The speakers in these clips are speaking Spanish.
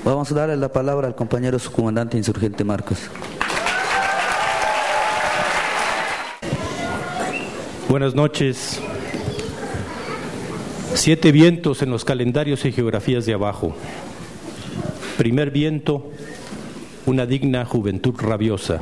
Vamos a darle la palabra al compañero subcomandante insurgente Marcos. Buenas noches. 7 vientos en los calendarios y geografías de abajo. Primer viento, una digna juventud rabiosa.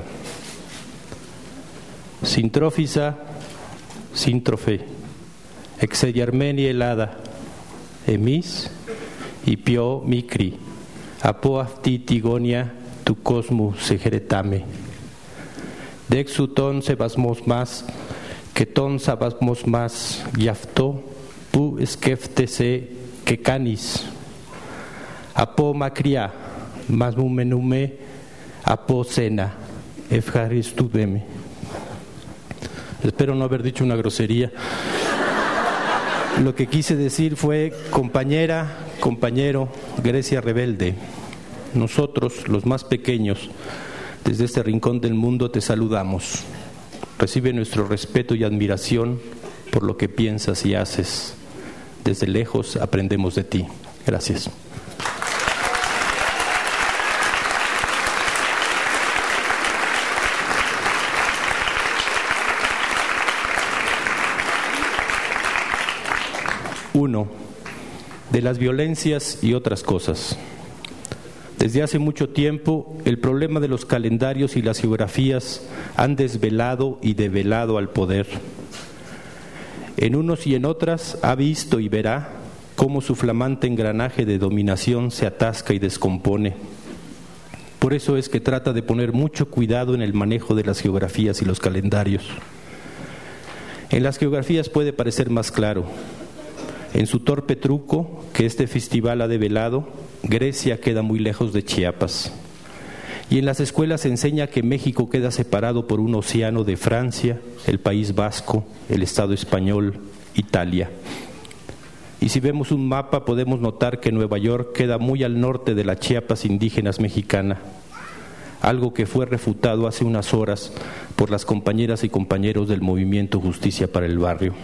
Sintrófisa, síntrofe, exeyarmenia helada, emis y pio micri, apoafti tigonia tu cosmo segeretame. Dexuton sebasmos más, que ton sabasmos más, yafto, pu esqueftese que canis. Apo macria, mas mumenume, apo cena, efjaristudeme. Espero no haber dicho una grosería. Lo que quise decir fue: compañera, compañero, Grecia rebelde, nosotros, los más pequeños, desde este rincón del mundo te saludamos. Recibe nuestro respeto y admiración por lo que piensas y haces. Desde lejos aprendemos de ti. Gracias. Uno, de las violencias y otras cosas. Desde hace mucho tiempo, el problema de los calendarios y las geografías han desvelado y develado al poder. En unos y en otras ha visto y verá cómo su flamante engranaje de dominación se atasca y descompone. Por eso es que trata de poner mucho cuidado en el manejo de las geografías y los calendarios. En las geografías puede parecer más claro. En su torpe truco, que este festival ha develado, Grecia queda muy lejos de Chiapas. Y en las escuelas se enseña que México queda separado por un océano de Francia, el País Vasco, el Estado español, Italia. Y si vemos un mapa podemos notar que Nueva York queda muy al norte de la Chiapas indígenas mexicana, algo que fue refutado hace unas horas por las compañeras y compañeros del movimiento Justicia para el Barrio.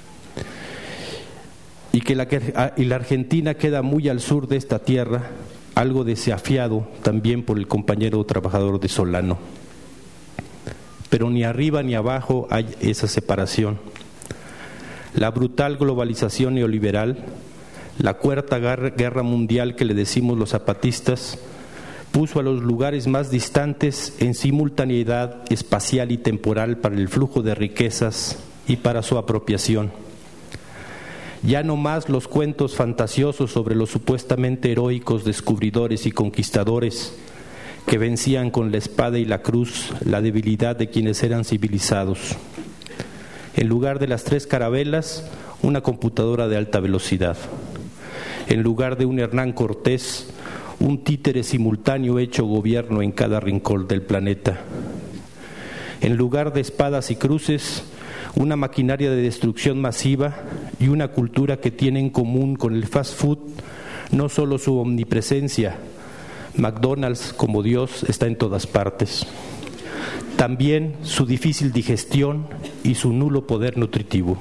Y que la Argentina queda muy al sur de esta tierra, algo desafiado también por el compañero trabajador de Solano. Pero ni arriba ni abajo hay esa separación. La brutal globalización neoliberal, la cuarta guerra mundial que le decimos los zapatistas, puso a los lugares más distantes en simultaneidad espacial y temporal para el flujo de riquezas y para su apropiación. Ya no más los cuentos fantasiosos sobre los supuestamente heroicos descubridores y conquistadores que vencían con la espada y la cruz la debilidad de quienes eran civilizados. En lugar de las 3 carabelas, una computadora de alta velocidad. En lugar de un Hernán Cortés, un títere simultáneo hecho gobierno en cada rincón del planeta. En lugar de espadas y cruces, una maquinaria de destrucción masiva y una cultura que tiene en común con el fast food no solo su omnipresencia, McDonald's como Dios está en todas partes, también su difícil digestión y su nulo poder nutritivo.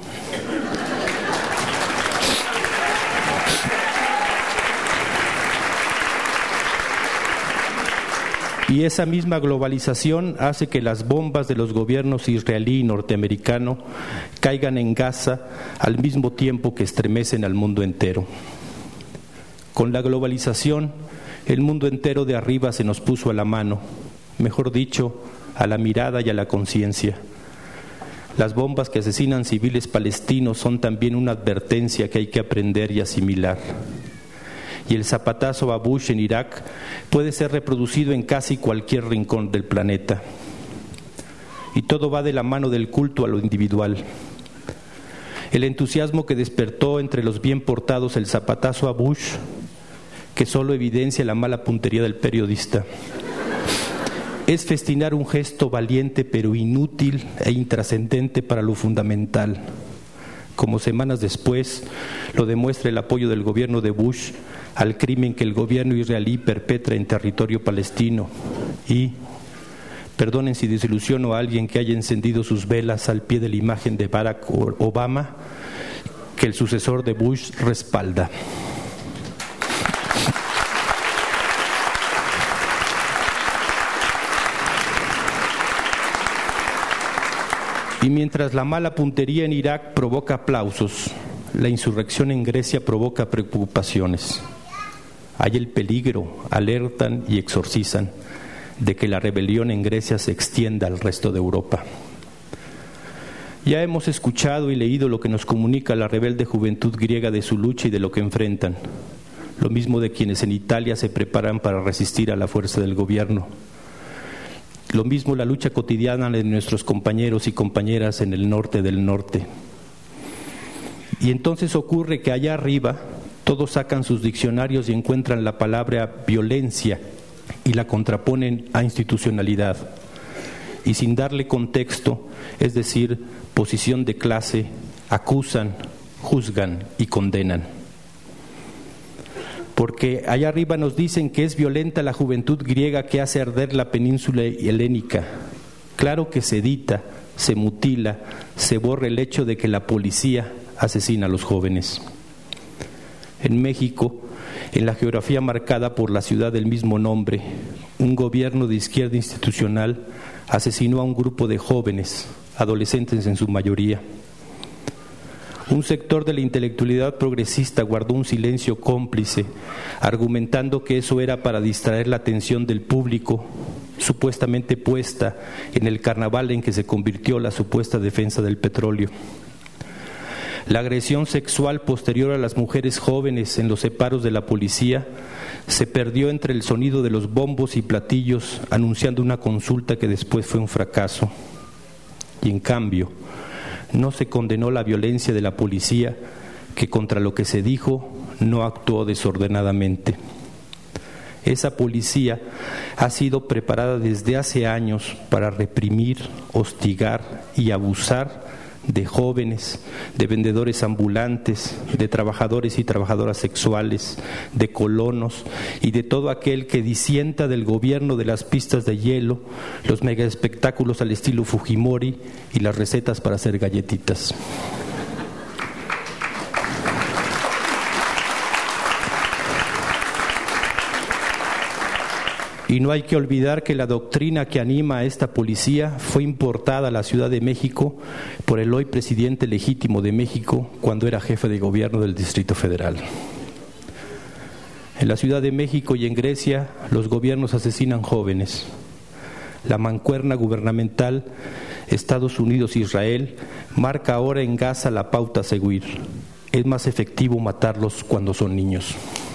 Y esa misma globalización hace que las bombas de los gobiernos israelí y norteamericano caigan en Gaza al mismo tiempo que estremecen al mundo entero. Con la globalización, el mundo entero de arriba se nos puso a la mano, mejor dicho, a la mirada y a la conciencia. Las bombas que asesinan civiles palestinos son también una advertencia que hay que aprender y asimilar. Y el zapatazo a Bush en Irak puede ser reproducido en casi cualquier rincón del planeta. Y todo va de la mano del culto a lo individual. El entusiasmo que despertó entre los bien portados el zapatazo a Bush, que solo evidencia la mala puntería del periodista, es festinar un gesto valiente pero inútil e intrascendente para lo fundamental, como semanas después lo demuestra el apoyo del gobierno de Bush al crimen que el gobierno israelí perpetra en territorio palestino. Y, perdonen si desilusiono a alguien que haya encendido sus velas al pie de la imagen de Barack Obama, que el sucesor de Bush respalda. Y mientras la mala puntería en Irak provoca aplausos, la insurrección en Grecia provoca preocupaciones. Hay el peligro, alertan y exorcizan, de que la rebelión en Grecia se extienda al resto de Europa. Ya hemos escuchado y leído lo que nos comunica la rebelde juventud griega de su lucha y de lo que enfrentan. Lo mismo de quienes en Italia se preparan para resistir a la fuerza del gobierno. Lo mismo la lucha cotidiana de nuestros compañeros y compañeras en el norte del norte. Y entonces ocurre que allá arriba todos sacan sus diccionarios y encuentran la palabra violencia y la contraponen a institucionalidad. Y sin darle contexto, es decir, posición de clase, acusan, juzgan y condenan. Porque allá arriba nos dicen que es violenta la juventud griega que hace arder la península helénica. Claro que se edita, se mutila, se borra el hecho de que la policía asesina a los jóvenes. En México, en la geografía marcada por la ciudad del mismo nombre, un gobierno de izquierda institucional asesinó a un grupo de jóvenes, adolescentes en su mayoría. Un sector de la intelectualidad progresista guardó un silencio cómplice, argumentando que eso era para distraer la atención del público, supuestamente puesta en el carnaval en que se convirtió la supuesta defensa del petróleo. La agresión sexual posterior a las mujeres jóvenes en los separos de la policía se perdió entre el sonido de los bombos y platillos anunciando una consulta que después fue un fracaso. Y en cambio, no se condenó la violencia de la policía, que contra lo que se dijo no actuó desordenadamente. Esa policía ha sido preparada desde hace años para reprimir, hostigar y abusar de jóvenes, de vendedores ambulantes, de trabajadores y trabajadoras sexuales, de colonos y de todo aquel que disienta del gobierno de las pistas de hielo, los mega espectáculos al estilo Fujimori y las recetas para hacer galletitas. Y no hay que olvidar que la doctrina que anima a esta policía fue importada a la Ciudad de México por el hoy presidente legítimo de México cuando era jefe de gobierno del Distrito Federal. En la Ciudad de México y en Grecia los gobiernos asesinan jóvenes. La mancuerna gubernamental Estados Unidos-Israel marca ahora en Gaza la pauta a seguir. Es más efectivo matarlos cuando son niños.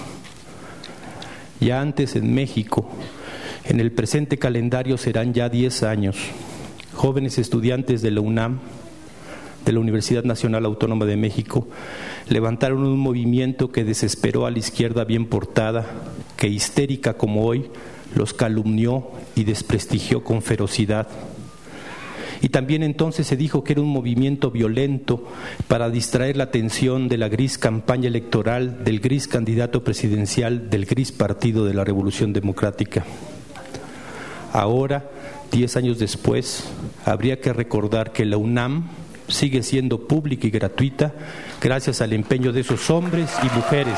Ya antes en México, en el presente calendario serán ya 10 años, jóvenes estudiantes de la UNAM, de la Universidad Nacional Autónoma de México, levantaron un movimiento que desesperó a la izquierda bien portada, que histérica como hoy, los calumnió y desprestigió con ferocidad. Y también entonces se dijo que era un movimiento violento para distraer la atención de la gris campaña electoral, del gris candidato presidencial, del gris partido de la Revolución Democrática. Ahora, 10 años después, habría que recordar que la UNAM sigue siendo pública y gratuita gracias al empeño de esos hombres y mujeres.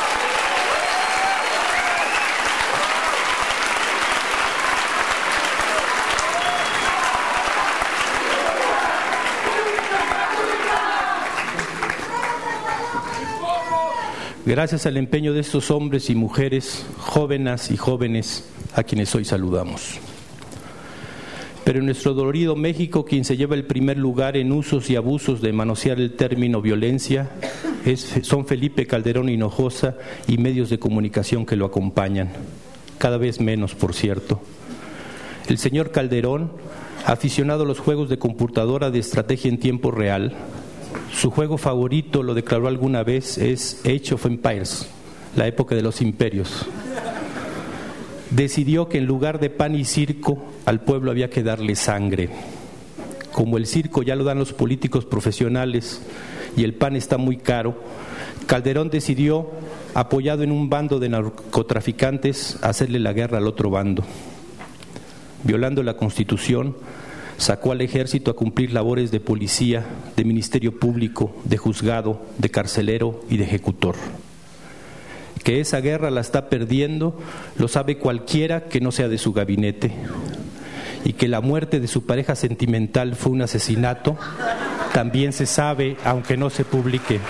Gracias al empeño de estos hombres y mujeres, jóvenes y jóvenes, a quienes hoy saludamos. Pero en nuestro dolorido México, quien se lleva el primer lugar en usos y abusos de manosear el término violencia son Felipe Calderón Hinojosa y medios de comunicación que lo acompañan, cada vez menos, por cierto. El señor Calderón, aficionado a los juegos de computadora de estrategia en tiempo real, su juego favorito, lo declaró alguna vez, es Age of Empires, la época de los imperios. Decidió que en lugar de pan y circo, al pueblo había que darle sangre. Como el circo ya lo dan los políticos profesionales y el pan está muy caro, Calderón decidió, apoyado en un bando de narcotraficantes, hacerle la guerra al otro bando. Violando la Constitución, sacó al ejército a cumplir labores de policía, de ministerio público, de juzgado, de carcelero y de ejecutor. Que esa guerra la está perdiendo lo sabe cualquiera que no sea de su gabinete. y que la muerte de su pareja sentimental fue un asesinato, también se sabe, aunque no se publique.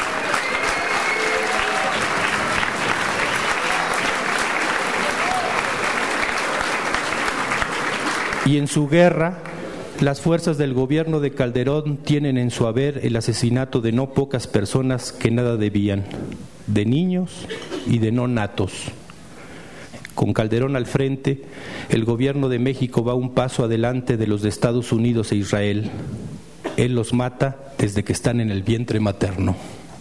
Y en su guerra, las fuerzas del gobierno de Calderón tienen en su haber el asesinato de no pocas personas que nada debían, de niños y de no natos. Con Calderón al frente, el gobierno de México va un paso adelante de los de Estados Unidos e Israel. Él los mata desde que están en el vientre materno.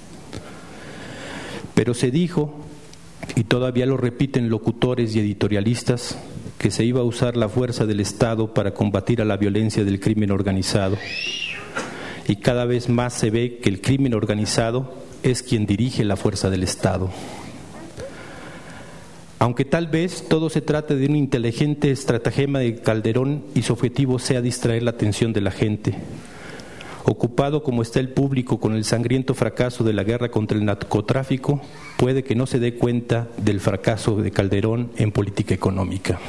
Pero se dijo, y todavía lo repiten locutores y editorialistas, que se iba a usar la fuerza del Estado para combatir a la violencia del crimen organizado. Y cada vez más se ve que el crimen organizado es quien dirige la fuerza del Estado. Aunque tal vez todo se trate de un inteligente estratagema de Calderón y su objetivo sea distraer la atención de la gente. Ocupado como está el público con el sangriento fracaso de la guerra contra el narcotráfico, puede que no se dé cuenta del fracaso de Calderón en política económica.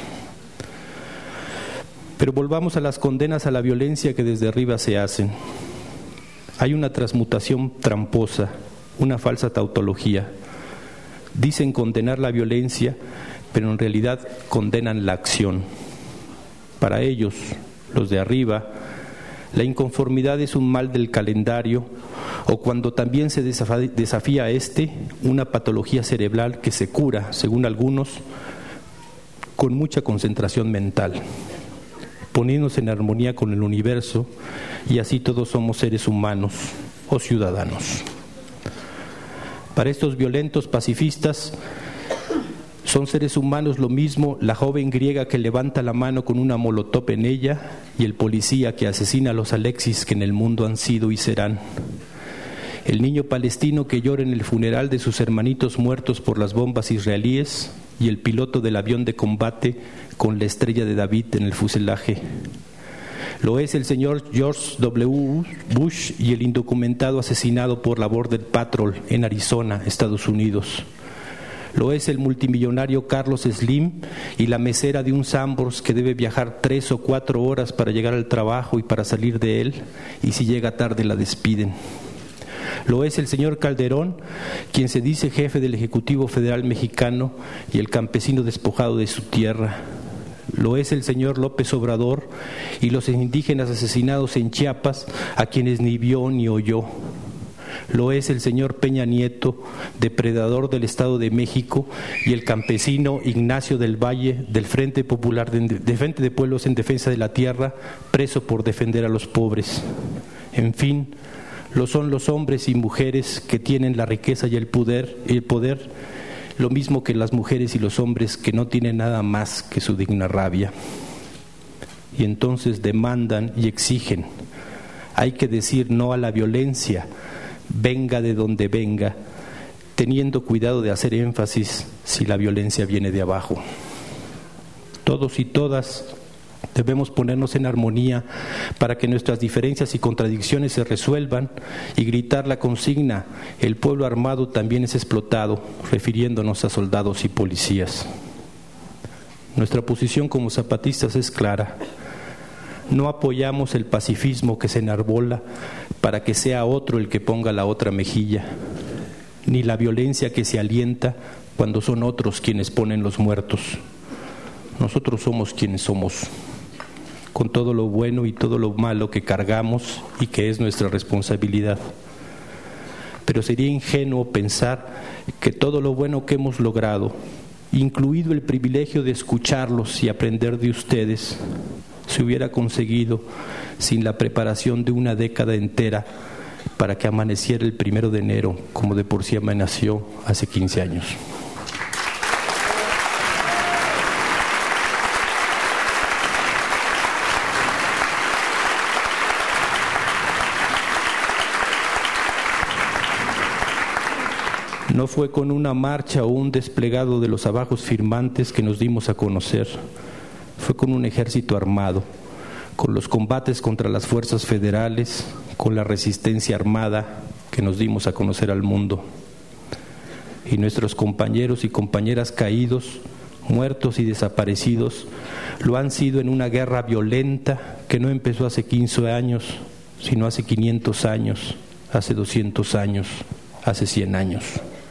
Pero volvamos a las condenas a la violencia que desde arriba se hacen. Hay una transmutación tramposa, una falsa tautología. Dicen condenar la violencia, pero en realidad condenan la acción. Para ellos, los de arriba, la inconformidad es un mal del calendario, o cuando también se desafía a una patología cerebral que se cura, según algunos, con mucha concentración mental, poniéndose en armonía con el universo, y así todos somos seres humanos o ciudadanos. Para estos violentos pacifistas, son seres humanos lo mismo la joven griega que levanta la mano con una molotov en ella y el policía que asesina a los Alexis que en el mundo han sido y serán. El niño palestino que llora en el funeral de sus hermanitos muertos por las bombas israelíes y el piloto del avión de combate con la estrella de David en el fuselaje. Lo es el señor George W. Bush y el indocumentado asesinado por la Border Patrol en Arizona, Estados Unidos. Lo es el multimillonario Carlos Slim y la mesera de un Sanborns que debe viajar 3 o 4 horas para llegar al trabajo y para salir de él, y si llega tarde la despiden. Lo es el señor Calderón, quien se dice jefe del Ejecutivo Federal Mexicano y el campesino despojado de su tierra. Lo es el señor López Obrador y los indígenas asesinados en Chiapas, a quienes ni vio ni oyó. Lo es el señor Peña Nieto, depredador del Estado de México, y el campesino Ignacio del Valle, del Frente Popular de Frente de Pueblos en Defensa de la Tierra, preso por defender a los pobres. En fin, lo son los hombres y mujeres que tienen la riqueza y el poder, lo mismo que las mujeres y los hombres que no tienen nada más que su digna rabia. Y entonces demandan y exigen. Hay que decir no a la violencia, venga de donde venga, teniendo cuidado de hacer énfasis si la violencia viene de abajo. Todos y todas debemos ponernos en armonía para que nuestras diferencias y contradicciones se resuelvan y gritar la consigna: el pueblo armado también es explotado, refiriéndonos a soldados y policías. Nuestra posición como zapatistas es clara. No apoyamos el pacifismo que se enarbola para que sea otro el que ponga la otra mejilla, ni la violencia que se alienta cuando son otros quienes ponen los muertos. Nosotros somos quienes somos, con todo lo bueno y todo lo malo que cargamos y que es nuestra responsabilidad. Pero sería ingenuo pensar que todo lo bueno que hemos logrado, incluido el privilegio de escucharlos y aprender de ustedes, se hubiera conseguido sin la preparación de una década entera para que amaneciera el 1 de enero, como de por sí amaneció hace 15 años. No fue con una marcha o un desplegado de los abajos firmantes que nos dimos a conocer. Fue con un ejército armado, con los combates contra las fuerzas federales, con la resistencia armada que nos dimos a conocer al mundo. Y nuestros compañeros y compañeras caídos muertos y desaparecidos lo han sido en una guerra violenta que no empezó hace 15 años, sino hace 500 años, hace 200 años, hace 100 años.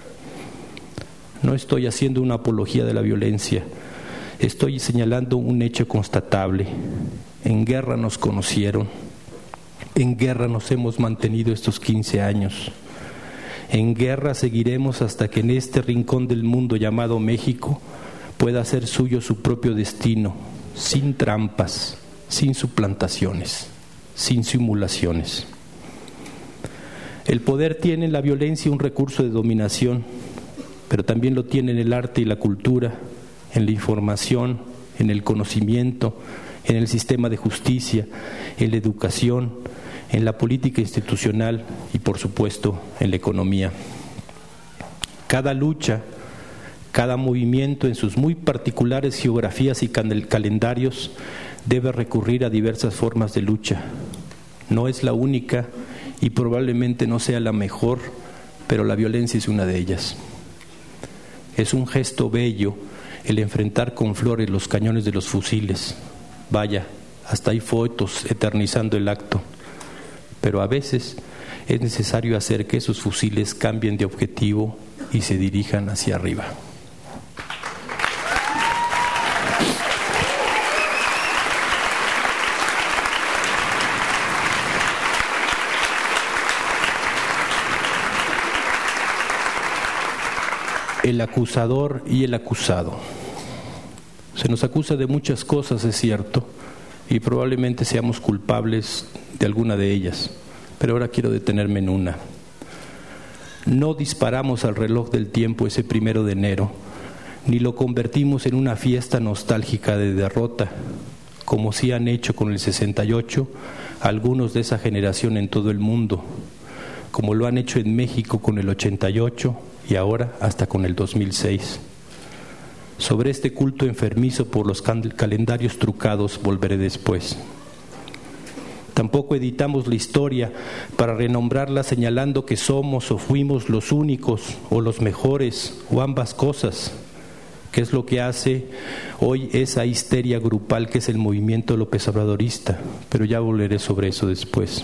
No estoy haciendo una apología de la violencia, estoy señalando un hecho constatable. En guerra nos conocieron, en guerra nos hemos mantenido estos 15 años. En guerra seguiremos hasta que en este rincón del mundo llamado México pueda hacer suyo su propio destino, sin trampas, sin suplantaciones, sin simulaciones. El poder tiene en la violencia un recurso de dominación, pero también lo tiene en el arte y la cultura, en la información, en el conocimiento, en el sistema de justicia, en la educación, en la política institucional y, por supuesto, en la economía. Cada lucha, cada movimiento en sus muy particulares geografías y calendarios debe recurrir a diversas formas de lucha. No es la única y probablemente no sea la mejor, pero la violencia es una de ellas. Es un gesto bello el enfrentar con flores los cañones de los fusiles. Vaya, hasta hay fotos eternizando el acto. Pero a veces es necesario hacer que esos fusiles cambien de objetivo y se dirijan hacia arriba. El acusador y el acusado. Se nos acusa de muchas cosas, es cierto, y probablemente seamos culpables de alguna de ellas, pero ahora quiero detenerme en una. No disparamos al reloj del tiempo ese 1 de enero, ni lo convertimos en una fiesta nostálgica de derrota, como sí han hecho con el 68 algunos de esa generación en todo el mundo, como lo han hecho en México con el 88 y ahora hasta con el 2006. Sobre este culto enfermizo por los calendarios trucados volveré después. Tampoco editamos la historia para renombrarla señalando que somos o fuimos los únicos o los mejores o ambas cosas, que es lo que hace hoy esa histeria grupal que es el movimiento López Obradorista, pero ya volveré sobre eso después.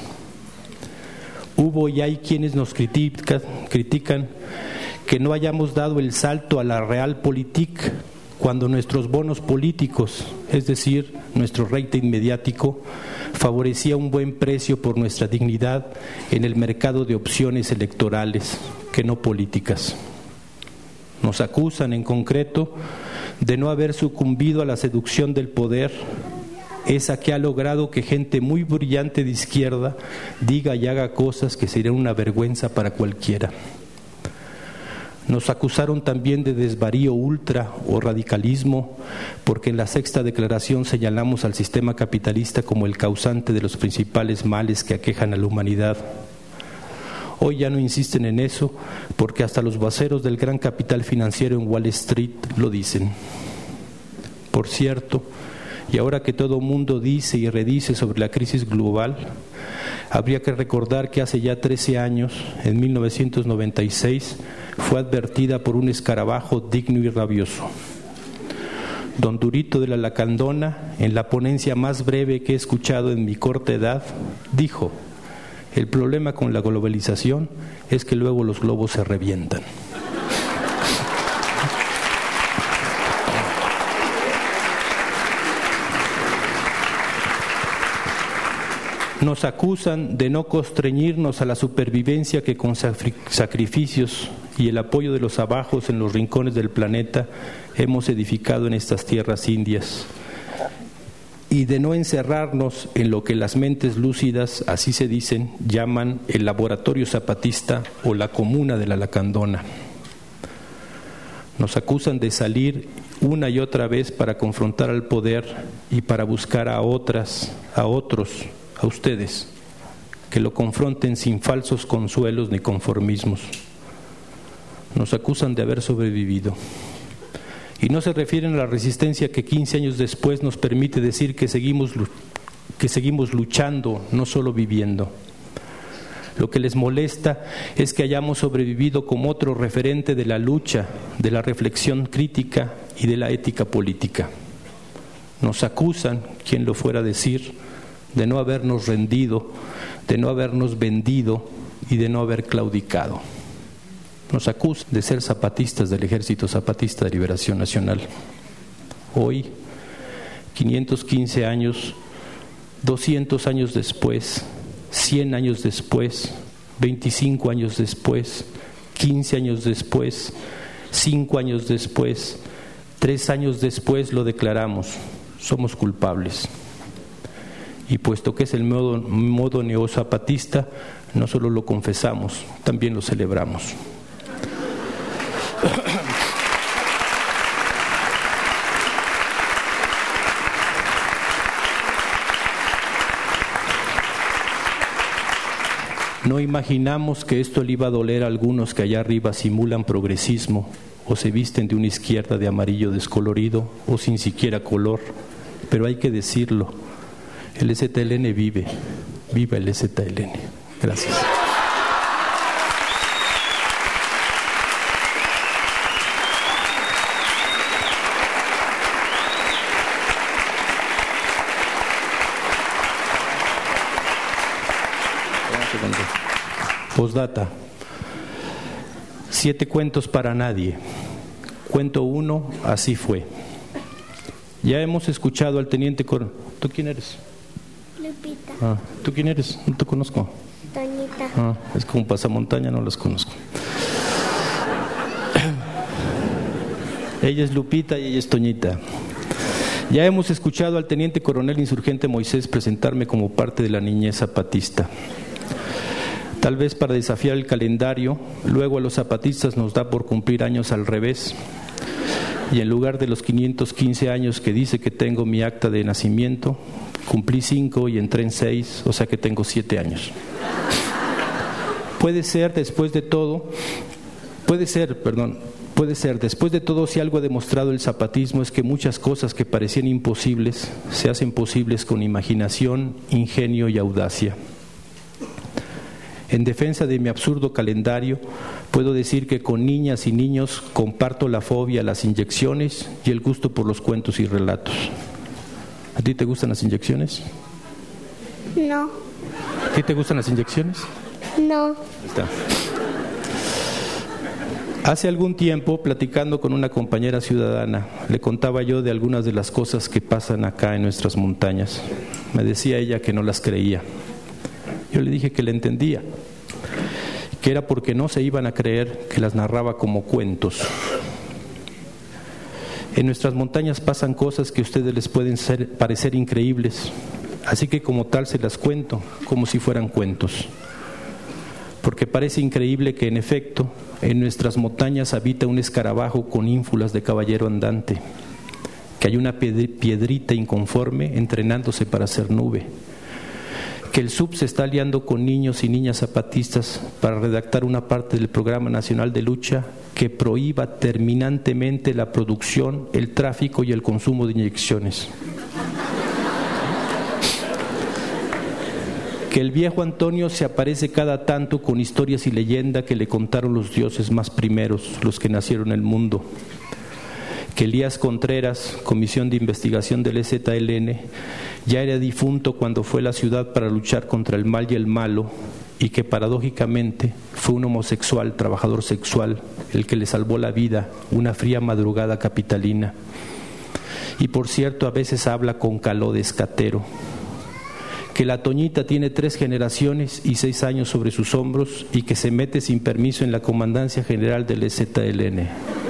Hubo y hay quienes nos critican que no hayamos dado el salto a la realpolitik cuando nuestros bonos políticos, es decir, nuestro rating mediático, favorecía un buen precio por nuestra dignidad en el mercado de opciones electorales, que no políticas. Nos acusan en concreto de no haber sucumbido a la seducción del poder, esa que ha logrado que gente muy brillante de izquierda diga y haga cosas que serían una vergüenza para cualquiera. Nos acusaron también de desvarío ultra o radicalismo, porque en la 6ª declaración señalamos al sistema capitalista como el causante de los principales males que aquejan a la humanidad. Hoy ya no insisten en eso, porque hasta los voceros del gran capital financiero en Wall Street lo dicen. Por cierto, y ahora que todo mundo dice y redice sobre la crisis global, habría que recordar que hace ya 13 años, en 1996, fue advertida por un escarabajo digno y rabioso. Don Durito de la Lacandona, en la ponencia más breve que he escuchado en mi corta edad, dijo: el problema con la globalización es que luego los globos se revientan. Nos acusan de no constreñirnos a la supervivencia que con sacrificios y el apoyo de los abajos en los rincones del planeta hemos edificado en estas tierras indias, y de no encerrarnos en lo que las mentes lúcidas, así se dicen, llaman el laboratorio zapatista o la comuna de la Lacandona. Nos acusan de salir una y otra vez para confrontar al poder y para buscar a otros, a ustedes, que lo confronten sin falsos consuelos ni conformismos. Nos acusan de haber sobrevivido. Y no se refieren a la resistencia que 15 años después nos permite decir que seguimos luchando, no solo viviendo. Lo que les molesta es que hayamos sobrevivido como otro referente de la lucha, de la reflexión crítica y de la ética política. Nos acusan, quien lo fuera a decir, de no habernos rendido, de no habernos vendido y de no haber claudicado. Nos acusan de ser zapatistas del Ejército Zapatista de Liberación Nacional. Hoy, 515 años, 200 años después, 100 años después, 25 años después, 15 años después, 5 años después, 3 años después lo declaramos, somos culpables. Y puesto que es el modo neozapatista, no solo lo confesamos, también lo celebramos. No imaginamos que esto le iba a doler a algunos que allá arriba simulan progresismo o se visten de una izquierda de amarillo descolorido o sin siquiera color, pero hay que decirlo, el ZLN vive, viva el ZLN. Gracias. Postdata. 7 cuentos para nadie. Cuento 1, así fue. Ya hemos escuchado al teniente coronel. ¿Tú quién eres? Lupita. ¿Tú quién eres? No te conozco. Toñita. Es como pasamontaña, no las conozco. Ella es Lupita y ella es Toñita. Ya hemos escuchado al teniente coronel insurgente Moisés presentarme como parte de la niñez zapatista. Tal vez para desafiar el calendario, luego a los zapatistas nos da por cumplir años al revés. Y en lugar de los 515 años que dice que tengo mi acta de nacimiento, cumplí 5 y entré en 6, o sea que tengo 7 años. Puede ser, después de todo, si algo ha demostrado el zapatismo es que muchas cosas que parecían imposibles se hacen posibles con imaginación, ingenio y audacia. En defensa de mi absurdo calendario, puedo decir que con niñas y niños comparto la fobia a las inyecciones y el gusto por los cuentos y relatos. ¿A ti te gustan las inyecciones? No. ¿A ti te gustan las inyecciones? No. Ahí está. Hace algún tiempo, platicando con una compañera ciudadana, le contaba yo de algunas de las cosas que pasan acá en nuestras montañas. Me decía ella que no las creía. Yo le dije que le entendía, que era porque no se iban a creer que las narraba como cuentos. En nuestras montañas pasan cosas que a ustedes les pueden parecer increíbles, así que como tal se las cuento, como si fueran cuentos. Porque parece increíble que en efecto, en nuestras montañas habita un escarabajo con ínfulas de caballero andante, que hay una piedrita inconforme entrenándose para ser nube, que el SUB se está aliando con niños y niñas zapatistas para redactar una parte del Programa Nacional de Lucha que prohíba terminantemente la producción, el tráfico y el consumo de inyecciones. Que el viejo Antonio se aparece cada tanto con historias y leyenda que le contaron los dioses más primeros, los que nacieron en el mundo. Que Elías Contreras, Comisión de Investigación del EZLN, ya era difunto cuando fue a la ciudad para luchar contra el mal y el malo, y que paradójicamente fue un homosexual, trabajador sexual, el que le salvó la vida una fría madrugada capitalina. Y por cierto, a veces habla con caló de escatero. Que la Toñita tiene 3 generaciones y 6 años sobre sus hombros y que se mete sin permiso en la Comandancia General del EZLN.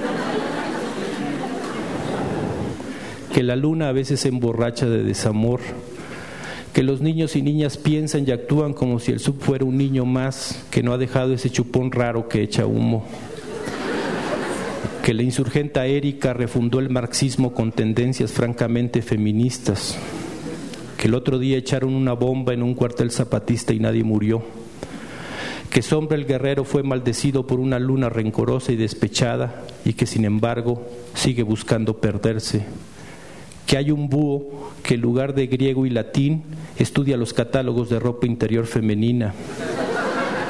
Que la luna a veces se emborracha de desamor, que los niños y niñas piensan y actúan como si el SUB fuera un niño más que no ha dejado ese chupón raro que echa humo, que la insurgenta Erika refundó el marxismo con tendencias francamente feministas, que el otro día echaron una bomba en un cuartel zapatista y nadie murió, que Sombra el Guerrero fue maldecido por una luna rencorosa y despechada y que sin embargo sigue buscando perderse, que hay un búho que en lugar de griego y latín estudia los catálogos de ropa interior femenina,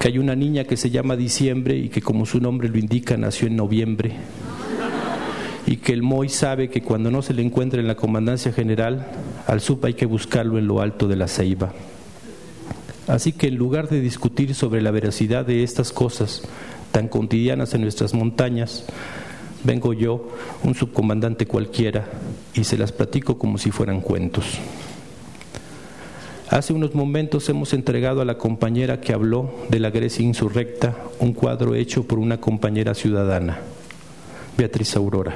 que hay una niña que se llama Diciembre y que, como su nombre lo indica, nació en noviembre, y que el MOI sabe que cuando no se le encuentra en la Comandancia General, al SUP hay que buscarlo en lo alto de la Ceiba. Así que en lugar de discutir sobre la veracidad de estas cosas tan cotidianas en nuestras montañas, vengo yo, un subcomandante cualquiera, y se las platico como si fueran cuentos. Hace unos momentos hemos entregado a la compañera que habló de la Grecia insurrecta un cuadro hecho por una compañera ciudadana, Beatriz Aurora.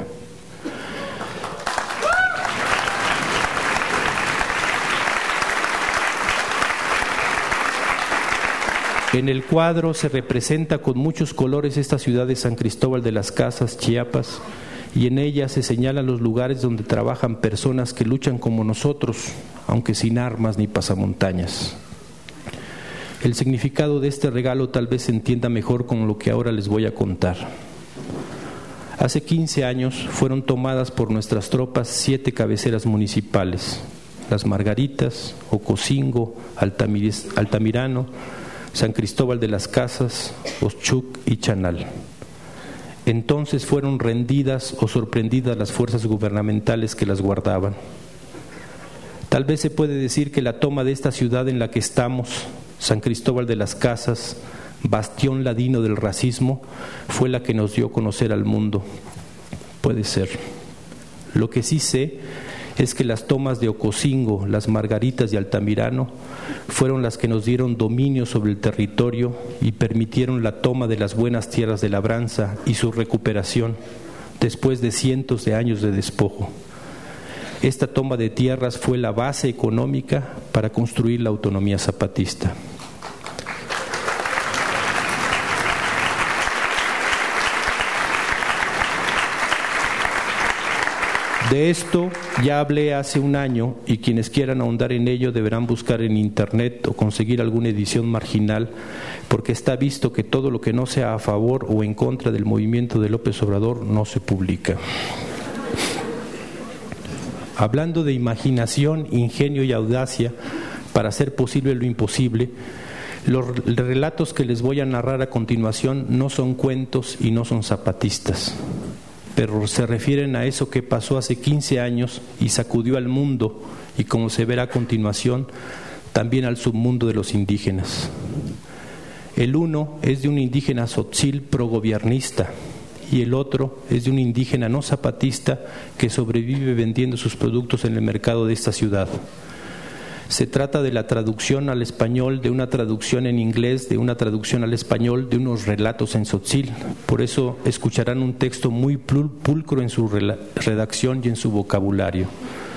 En el cuadro se representa con muchos colores esta ciudad de San Cristóbal de las Casas, Chiapas, y en ella se señalan los lugares donde trabajan personas que luchan como nosotros, aunque sin armas ni pasamontañas. El significado de este regalo tal vez se entienda mejor con lo que ahora les voy a contar. Hace 15 años fueron tomadas por nuestras tropas 7 cabeceras municipales: Las Margaritas, Ocosingo, Altamirano, San Cristóbal de las Casas, Ochuc y Chanal. Entonces fueron rendidas o sorprendidas las fuerzas gubernamentales que las guardaban. Tal vez se puede decir que la toma de esta ciudad en la que estamos, San Cristóbal de las Casas, bastión ladino del racismo, fue la que nos dio a conocer al mundo. Puede ser. Lo que sí sé es que las tomas de Ocosingo, Las Margaritas y Altamirano fueron las que nos dieron dominio sobre el territorio y permitieron la toma de las buenas tierras de labranza y su recuperación después de cientos de años de despojo. Esta toma de tierras fue la base económica para construir la autonomía zapatista. De esto ya hablé hace un año y quienes quieran ahondar en ello deberán buscar en internet o conseguir alguna edición marginal, porque está visto que todo lo que no sea a favor o en contra del movimiento de López Obrador no se publica. Hablando de imaginación, ingenio y audacia para hacer posible lo imposible, los relatos que les voy a narrar a continuación no son cuentos y no son zapatistas, pero se refieren a eso que pasó hace 15 años y sacudió al mundo, y como se verá a continuación, también al submundo de los indígenas. El uno es de un indígena tzotzil progobiernista y el otro es de un indígena no zapatista que sobrevive vendiendo sus productos en el mercado de esta ciudad. Se trata de la traducción al español, de una traducción en inglés, de una traducción al español, de unos relatos en tzotzil. Por eso escucharán un texto muy pulcro en su redacción y en su vocabulario.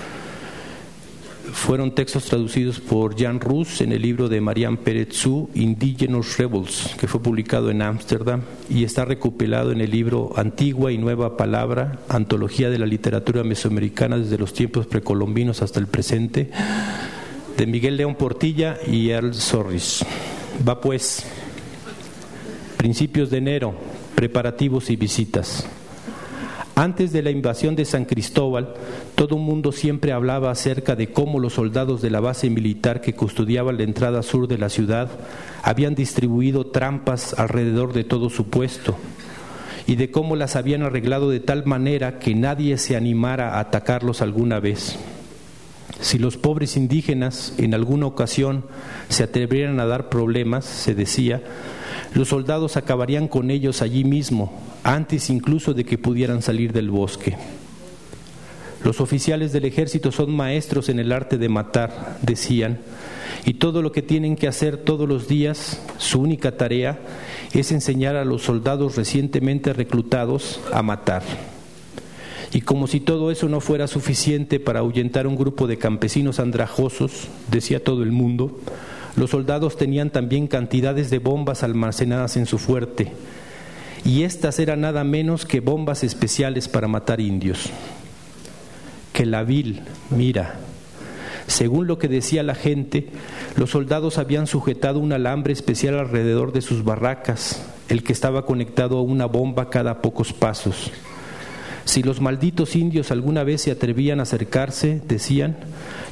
Fueron textos traducidos por Jan Rus en el libro de Marian Pérez-Zú, Indigenous Rebels, que fue publicado en Ámsterdam y está recopilado en el libro Antigua y Nueva Palabra, Antología de la Literatura Mesoamericana desde los tiempos precolombinos hasta el presente, de Miguel León Portilla y Earl Sorris. Va pues, principios de enero, preparativos y visitas. Antes de la invasión de San Cristóbal, todo el mundo siempre hablaba acerca de cómo los soldados de la base militar que custodiaban la entrada sur de la ciudad habían distribuido trampas alrededor de todo su puesto y de cómo las habían arreglado de tal manera que nadie se animara a atacarlos alguna vez. Si los pobres indígenas en alguna ocasión se atrevieran a dar problemas, se decía, los soldados acabarían con ellos allí mismo, antes incluso de que pudieran salir del bosque. Los oficiales del ejército son maestros en el arte de matar, decían, y todo lo que tienen que hacer todos los días, su única tarea, es enseñar a los soldados recientemente reclutados a matar. Y como si todo eso no fuera suficiente para ahuyentar un grupo de campesinos andrajosos, decía todo el mundo, los soldados tenían también cantidades de bombas almacenadas en su fuerte, y estas eran nada menos que bombas especiales para matar indios. Que la vil, mira, según lo que decía la gente, los soldados habían sujetado un alambre especial alrededor de sus barracas, el que estaba conectado a una bomba cada pocos pasos. Si los malditos indios alguna vez se atrevían a acercarse, decían,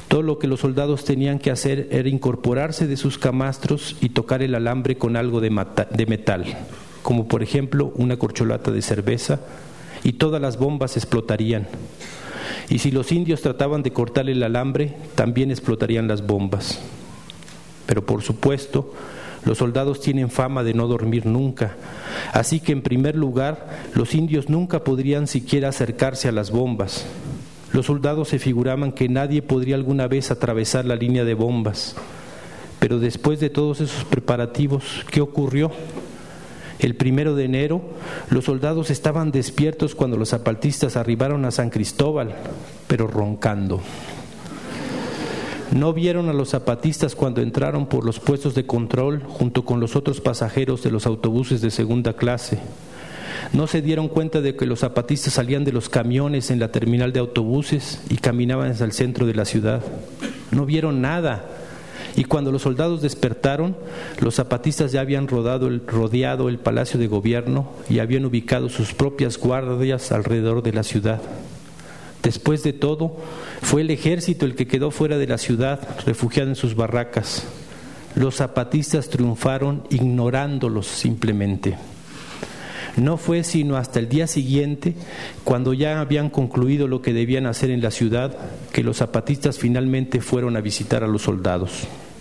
Todo lo que los soldados tenían que hacer era incorporarse de sus camastros y tocar el alambre con algo de metal, como por ejemplo una corcholata de cerveza, y todas las bombas explotarían. Y si los indios trataban de cortar el alambre, también explotarían las bombas. Pero por supuesto, los soldados tienen fama de no dormir nunca, así que en primer lugar, los indios nunca podrían siquiera acercarse a las bombas. Los soldados se figuraban que nadie podría alguna vez atravesar la línea de bombas. Pero después de todos esos preparativos, ¿qué ocurrió? El 1 de enero, los soldados estaban despiertos cuando los zapatistas arribaron a San Cristóbal, pero roncando. No vieron a los zapatistas cuando entraron por los puestos de control junto con los otros pasajeros de los autobuses de segunda clase. No se dieron cuenta de que los zapatistas salían de los camiones en la terminal de autobuses y caminaban hacia el centro de la ciudad. No vieron nada. Y cuando los soldados despertaron, los zapatistas ya habían rodeado el Palacio de Gobierno y habían ubicado sus propias guardias alrededor de la ciudad. Después de todo, fue el ejército el que quedó fuera de la ciudad, refugiado en sus barracas. Los zapatistas triunfaron ignorándolos simplemente. No fue sino hasta el día siguiente, cuando ya habían concluido lo que debían hacer en la ciudad, que los zapatistas finalmente fueron a visitar a los soldados.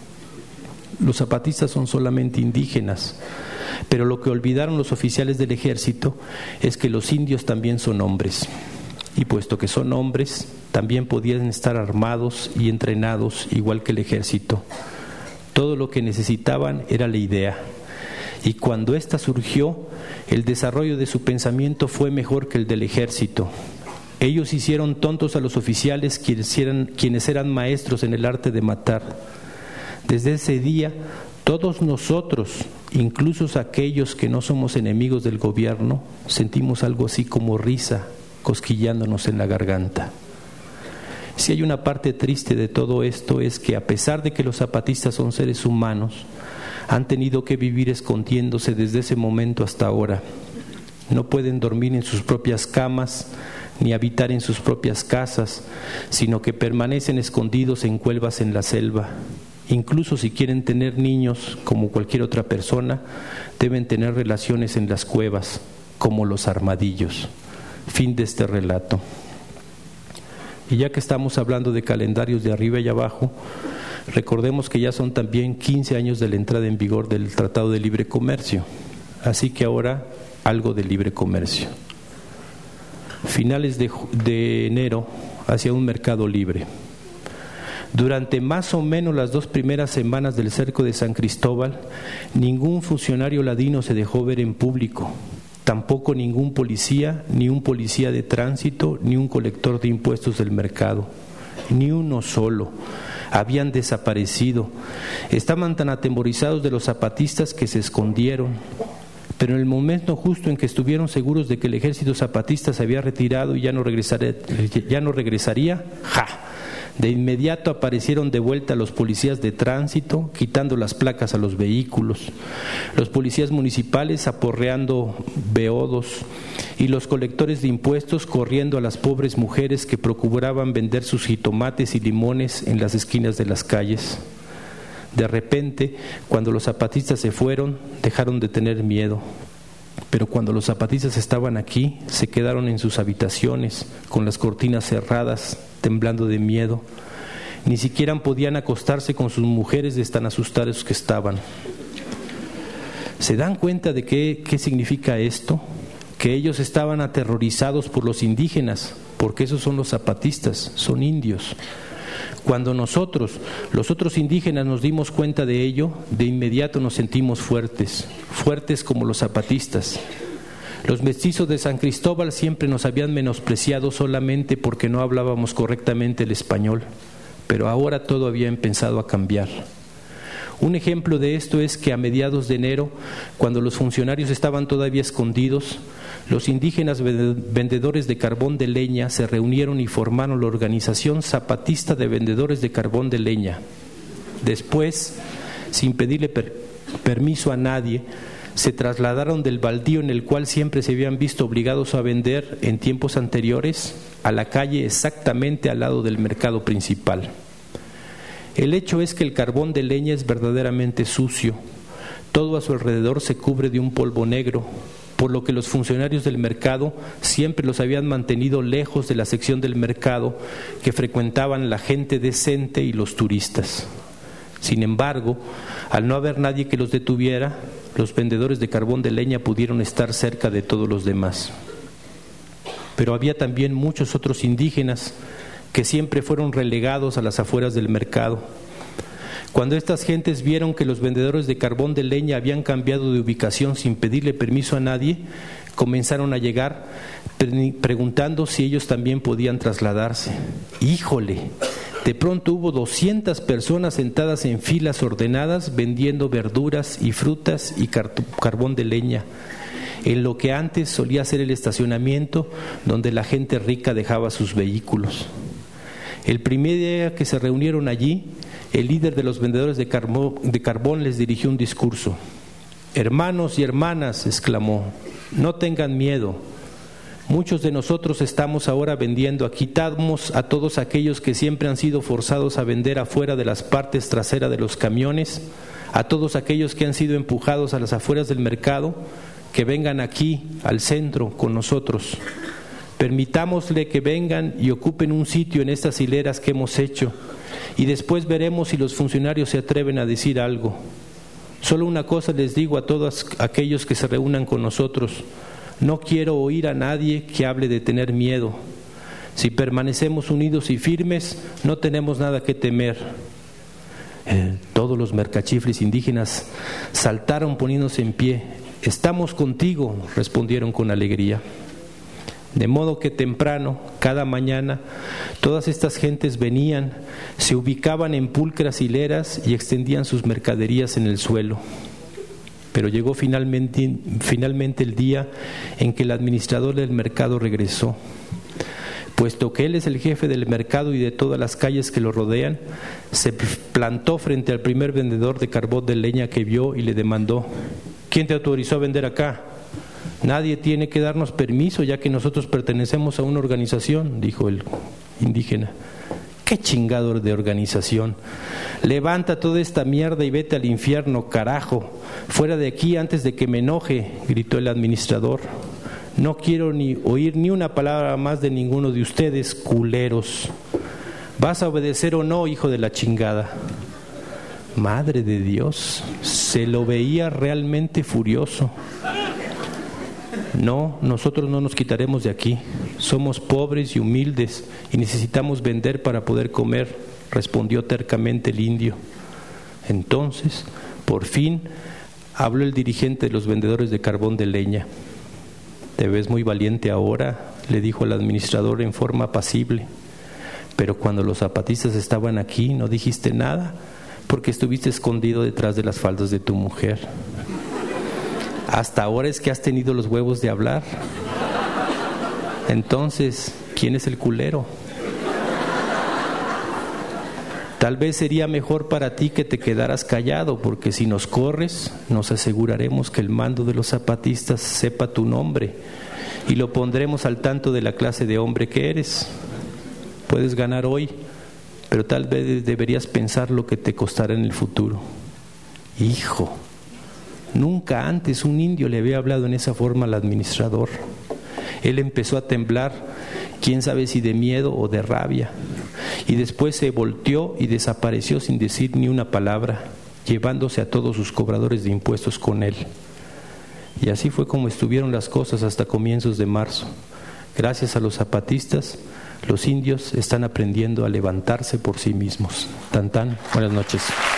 Los zapatistas son solamente indígenas, pero lo que olvidaron los oficiales del ejército es que los indios también son hombres. Y puesto que son hombres, también podían estar armados y entrenados igual que el ejército. Todo lo que necesitaban era la idea. Y cuando ésta surgió, el desarrollo de su pensamiento fue mejor que el del ejército. Ellos hicieron tontos a los oficiales quienes eran maestros en el arte de matar. Desde ese día, todos nosotros, incluso aquellos que no somos enemigos del gobierno, sentimos algo así como risa cosquillándonos en la garganta. Si hay una parte triste de todo esto, es que a pesar de que los zapatistas son seres humanos, han tenido que vivir escondiéndose desde ese momento hasta ahora. No pueden dormir en sus propias camas ni habitar en sus propias casas, sino que permanecen escondidos en cuevas en la selva. Incluso si quieren tener niños, como cualquier otra persona, deben tener relaciones en las cuevas, como los armadillos. Fin de este relato. Y ya que estamos hablando de calendarios de arriba y abajo, recordemos que ya son también 15 años de la entrada en vigor del Tratado de Libre Comercio. Así que ahora algo de libre comercio. Finales de enero, hacia un mercado libre. Durante más o menos las 2 primeras semanas del cerco de San Cristóbal, ningún funcionario ladino se dejó ver en público. Tampoco ningún policía, ni un policía de tránsito, ni un colector de impuestos del mercado. Ni uno solo. Habían desaparecido. Estaban tan atemorizados de los zapatistas que se escondieron. Pero en el momento justo en que estuvieron seguros de que el ejército zapatista se había retirado y ya no regresaría, ¡ja! De inmediato aparecieron de vuelta los policías de tránsito, quitando las placas a los vehículos, los policías municipales aporreando beodos y los colectores de impuestos corriendo a las pobres mujeres que procuraban vender sus jitomates y limones en las esquinas de las calles. De repente, cuando los zapatistas se fueron, dejaron de tener miedo. Pero cuando los zapatistas estaban aquí, se quedaron en sus habitaciones, con las cortinas cerradas, temblando de miedo. Ni siquiera podían acostarse con sus mujeres de tan asustados que estaban. ¿Se dan cuenta de qué significa esto? Que ellos estaban aterrorizados por los indígenas, porque esos son los zapatistas, son indios. Cuando nosotros, los otros indígenas, nos dimos cuenta de ello, de inmediato nos sentimos fuertes como los zapatistas. Los mestizos de San Cristóbal siempre nos habían menospreciado solamente porque no hablábamos correctamente el español, pero ahora todo había empezado a cambiar. Un ejemplo de esto es que a mediados de enero, cuando los funcionarios estaban todavía escondidos, los indígenas vendedores de carbón de leña se reunieron y formaron la Organización Zapatista de Vendedores de Carbón de Leña. Después, sin pedirle permiso a nadie, se trasladaron del baldío en el cual siempre se habían visto obligados a vender en tiempos anteriores a la calle exactamente al lado del mercado principal. El hecho es que el carbón de leña es verdaderamente sucio. Todo a su alrededor se cubre de un polvo negro, por lo que los funcionarios del mercado siempre los habían mantenido lejos de la sección del mercado que frecuentaban la gente decente y los turistas. Sin embargo, al no haber nadie que los detuviera, los vendedores de carbón de leña pudieron estar cerca de todos los demás. Pero había también muchos otros indígenas que siempre fueron relegados a las afueras del mercado. Cuando estas gentes vieron que los vendedores de carbón de leña habían cambiado de ubicación sin pedirle permiso a nadie, comenzaron a llegar preguntando si ellos también podían trasladarse. ¡Híjole! De pronto hubo 200 personas sentadas en filas ordenadas vendiendo verduras y frutas y carbón de leña, en lo que antes solía ser el estacionamiento donde la gente rica dejaba sus vehículos. El primer día que se reunieron allí, el líder de los vendedores de carbón les dirigió un discurso. «Hermanos y hermanas», exclamó, «no tengan miedo. Muchos de nosotros estamos ahora vendiendo. Quitamos a todos aquellos que siempre han sido forzados a vender afuera de las partes traseras de los camiones, a todos aquellos que han sido empujados a las afueras del mercado, que vengan aquí, al centro, con nosotros. Permitámosle que vengan y ocupen un sitio en estas hileras que hemos hecho, y después veremos si los funcionarios se atreven a decir algo. Solo una cosa les digo a todos aquellos que se reúnan con nosotros: no quiero oír a nadie que hable de tener miedo. Si permanecemos unidos y firmes, no tenemos nada que temer». Todos los mercachifles indígenas saltaron poniéndose en pie. «Estamos contigo», respondieron con alegría. De modo que temprano, cada mañana, todas estas gentes venían, se ubicaban en pulcras hileras y extendían sus mercaderías en el suelo. Pero llegó finalmente el día en que el administrador del mercado regresó. Puesto que él es el jefe del mercado y de todas las calles que lo rodean, se plantó frente al primer vendedor de carbón de leña que vio y le demandó: «¿Quién te autorizó a vender acá?». «Nadie tiene que darnos permiso, ya que nosotros pertenecemos a una organización», dijo el indígena. «¿Qué chingado de organización? Levanta toda esta mierda y vete al infierno, carajo. Fuera de aquí antes de que me enoje», gritó el administrador. «No quiero ni oír ni una palabra más de ninguno de ustedes, culeros. ¿Vas a obedecer o no, hijo de la chingada?». Madre de Dios, se lo veía realmente furioso. «No, nosotros no nos quitaremos de aquí. Somos pobres y humildes y necesitamos vender para poder comer», respondió tercamente el indio. Entonces, por fin, habló el dirigente de los vendedores de carbón de leña. «Te ves muy valiente ahora», le dijo el administrador en forma apacible. «Pero cuando los zapatistas estaban aquí no dijiste nada, porque estuviste escondido detrás de las faldas de tu mujer. Hasta ahora es que has tenido los huevos de hablar. Entonces, ¿quién es el culero? Tal vez sería mejor para ti que te quedaras callado, porque si nos corres, nos aseguraremos que el mando de los zapatistas sepa tu nombre y lo pondremos al tanto de la clase de hombre que eres. Puedes ganar hoy, pero tal vez deberías pensar lo que te costará en el futuro». Hijo, nunca antes un indio le había hablado en esa forma al administrador. Él empezó a temblar, quién sabe si de miedo o de rabia, y después se volteó y desapareció sin decir ni una palabra, llevándose a todos sus cobradores de impuestos con él. Y así fue como estuvieron las cosas hasta comienzos de marzo. Gracias a los zapatistas, los indios están aprendiendo a levantarse por sí mismos. Tan tan, buenas noches.